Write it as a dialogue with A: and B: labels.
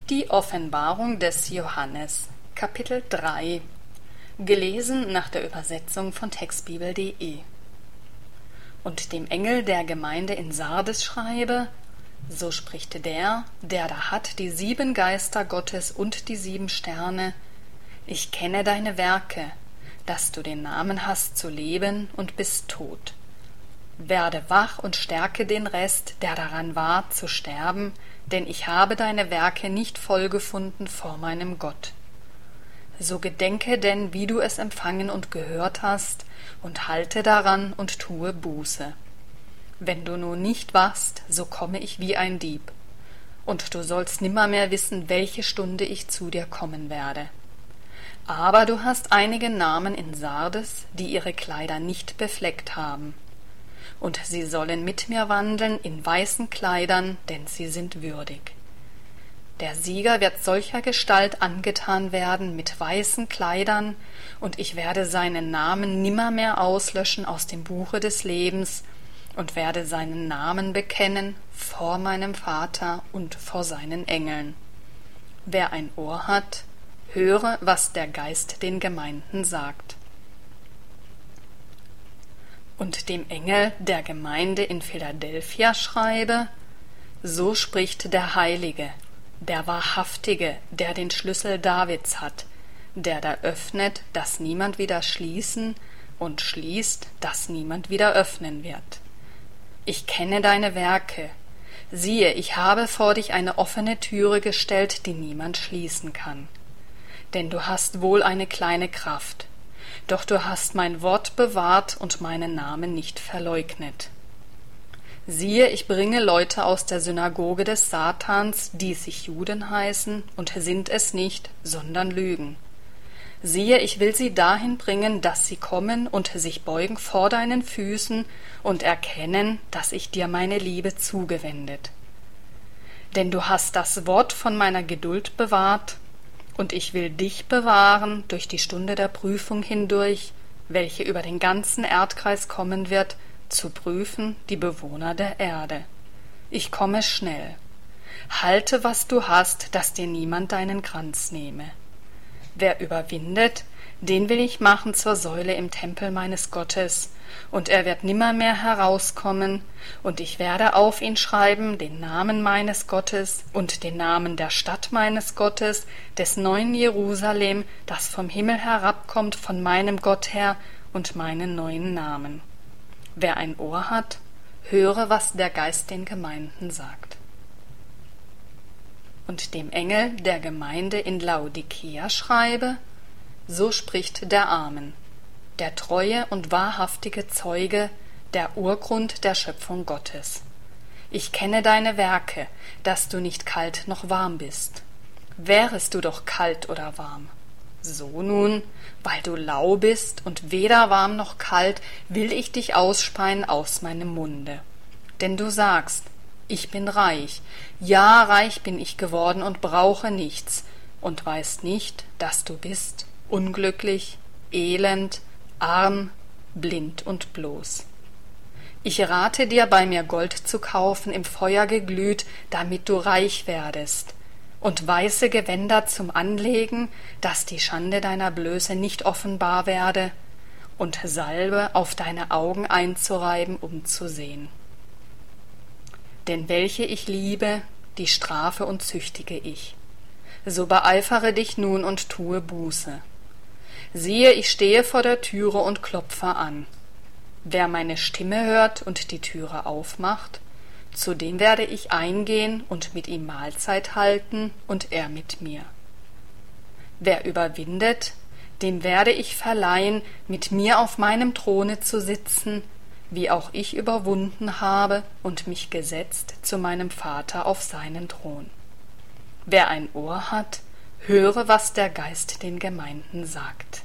A: Die Offenbarung des Johannes, Kapitel 3, gelesen nach der Übersetzung von textbibel.de. Und dem Engel der Gemeinde in Sardes schreibe: So spricht der da hat die 7 Geister Gottes und die 7 Sterne. Ich kenne deine Werke, dass du den Namen hast zu leben und bist tot. Werde wach und stärke den Rest, der daran war, zu sterben, denn ich habe deine Werke nicht voll gefunden vor meinem Gott. So gedenke denn, wie du es empfangen und gehört hast, und halte daran und tue Buße. Wenn du nun nicht wachst, so komme ich wie ein Dieb, und du sollst nimmermehr wissen, welche Stunde ich zu dir kommen werde. Aber du hast einige Namen in Sardes, die ihre Kleider nicht befleckt haben. Und sie sollen mit mir wandeln in weißen Kleidern, denn sie sind würdig. Der Sieger wird solcher Gestalt angetan werden mit weißen Kleidern, und ich werde seinen Namen nimmermehr auslöschen aus dem Buche des Lebens und werde seinen Namen bekennen vor meinem Vater und vor seinen Engeln. Wer ein Ohr hat, höre, was der Geist den Gemeinden sagt. Und dem Engel der Gemeinde in Philadelphia schreibe: So spricht der Heilige, der Wahrhaftige, der den Schlüssel Davids hat, der da öffnet, dass niemand wieder schließen, und schließt, dass niemand wieder öffnen wird. Ich kenne deine Werke. Siehe, ich habe vor dich eine offene Türe gestellt, die niemand schließen kann. Denn du hast wohl eine kleine Kraft, doch du hast mein Wort bewahrt und meinen Namen nicht verleugnet. Siehe, ich bringe Leute aus der Synagoge des Satans, die sich Juden heißen und sind es nicht, sondern lügen. Siehe, ich will sie dahin bringen, dass sie kommen und sich beugen vor deinen Füßen und erkennen, dass ich dir meine Liebe zugewendet. Denn du hast das Wort von meiner Geduld bewahrt, und ich will dich bewahren durch die Stunde der Prüfung hindurch, welche über den ganzen Erdkreis kommen wird, zu prüfen die Bewohner der Erde. Ich komme schnell. Halte, was du hast, dass dir niemand deinen Kranz nehme. Wer überwindet, den will ich machen zur Säule im Tempel meines Gottes, und er wird nimmermehr herauskommen, und ich werde auf ihn schreiben den Namen meines Gottes und den Namen der Stadt meines Gottes, des neuen Jerusalem, das vom Himmel herabkommt von meinem Gott her, und meinen neuen Namen. Wer ein Ohr hat, höre, was der Geist den Gemeinden sagt. Und dem Engel der Gemeinde in Laodicea schreibe: So spricht der Amen, der treue und wahrhaftige Zeuge, der Urgrund der Schöpfung Gottes. Ich kenne deine Werke, dass du nicht kalt noch warm bist. Wärest du doch kalt oder warm. So nun, weil du lau bist und weder warm noch kalt, will ich dich ausspeien aus meinem Munde. Denn du sagst: Ich bin reich, ja, reich bin ich geworden und brauche nichts, und weißt nicht, dass du bist unglücklich, elend, arm, blind und bloß. Ich rate dir, bei mir Gold zu kaufen, im Feuer geglüht, damit du reich werdest, und weiße Gewänder zum Anlegen, dass die Schande deiner Blöße nicht offenbar werde, und Salbe auf deine Augen einzureiben, um zu sehen. Denn welche ich liebe, die strafe und züchtige ich. So beeifere dich nun und tue Buße. Siehe, ich stehe vor der Türe und klopfe an. Wer meine Stimme hört und die Türe aufmacht, zu dem werde ich eingehen und mit ihm Mahlzeit halten und er mit mir. Wer überwindet, dem werde ich verleihen, mit mir auf meinem Throne zu sitzen, wie auch ich überwunden habe und mich gesetzt zu meinem Vater auf seinen Thron. Wer ein Ohr hat, höre, was der Geist den Gemeinden sagt.